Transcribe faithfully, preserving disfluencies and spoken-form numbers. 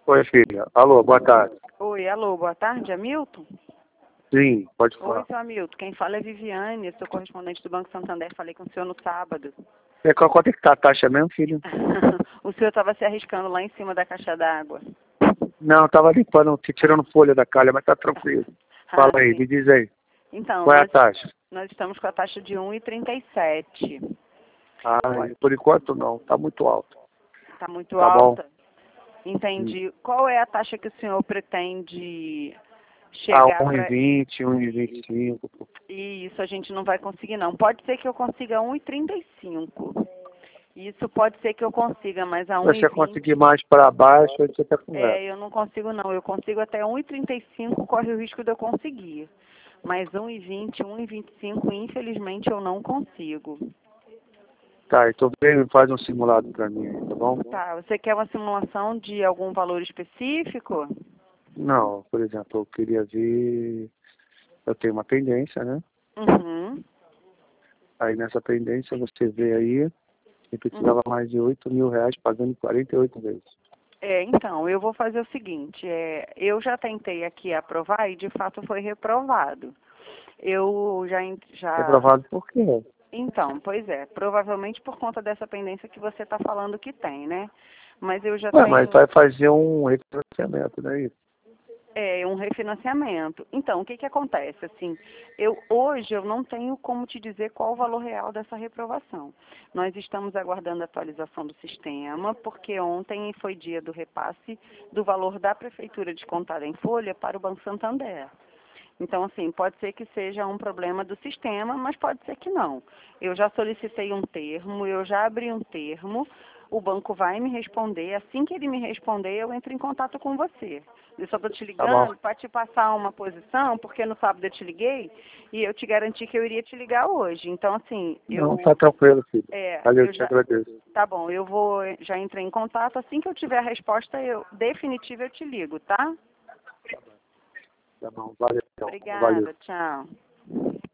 Oi, filha. Alô, boa tarde. Oi, alô, boa tarde, Hamilton? Sim, pode Oi, falar. seu Hamilton, quem fala é Viviane, eu sou correspondente do Banco Santander, falei com o senhor no sábado. É, qual- quanto é que tá a taxa mesmo, filho? O senhor estava se arriscando lá em cima da caixa d'água. Não, tava limpando, tirando folha da calha, mas tá tranquilo. Fala Ah, aí, sim. me diz aí. Então, Qual é a nós, taxa? nós estamos com a taxa de um e trinta e sete. Ah, por enquanto não, tá muito alto. Está muito Tá bom. alta? Hum. Entendi. Qual é a taxa que o senhor pretende Ah, chegar um e para... vinte, um e vinte e cinco. Isso a gente não vai conseguir, não. Pode ser que eu consiga um e trinta e cinco. Isso pode ser que eu consiga, mas a Se um e você vinte... conseguir mais para baixo, aí você tá conversa. É, eu não consigo não. Eu consigo até um e trinta e cinco, corre o risco de eu conseguir. Mas um e vinte, um e vinte e cinco, infelizmente, eu não consigo. Tá, então vem e faz um simulado para mim aí, tá bom? Tá, você quer uma simulação de algum valor específico? Não, por exemplo, eu queria ver... Eu tenho uma pendência, né? Uhum. Aí nessa pendência você vê aí que uhum. precisava mais de oito mil reais pagando quarenta e oito vezes. É, então, eu vou fazer o seguinte, é, eu já tentei aqui aprovar e de fato foi reprovado. Eu já, en- já... Reprovado por quê? Então, pois é, provavelmente por conta dessa pendência que você está falando que tem, né? Mas eu já Ué, mas tenho... vai fazer um refinanciamento, não é isso? É um refinanciamento. Então, o que que acontece? Assim, eu hoje eu não tenho como te dizer qual o valor real dessa reprovação. Nós estamos aguardando a atualização do sistema, porque ontem foi dia do repasse do valor da prefeitura descontada em folha para o Banco Santander. Então, assim, pode ser que seja um problema do sistema, mas pode ser que não. Eu já solicitei um termo, eu já abri um termo, o banco vai me responder. Assim que ele me responder, eu entro em contato com você. Eu só estou te Tá bom. ligando para te passar uma posição, porque no sábado eu te liguei e eu te garanti que eu iria te ligar hoje. Então, assim, Não, eu... tá tranquilo, filho. É, Valeu, eu te já... agradeço. Tá bom, eu vou... Já entrei em contato. Assim que eu tiver a resposta eu, definitiva, eu te ligo, tá? Tá bom, valeu. Valeu. Obrigada, tchau.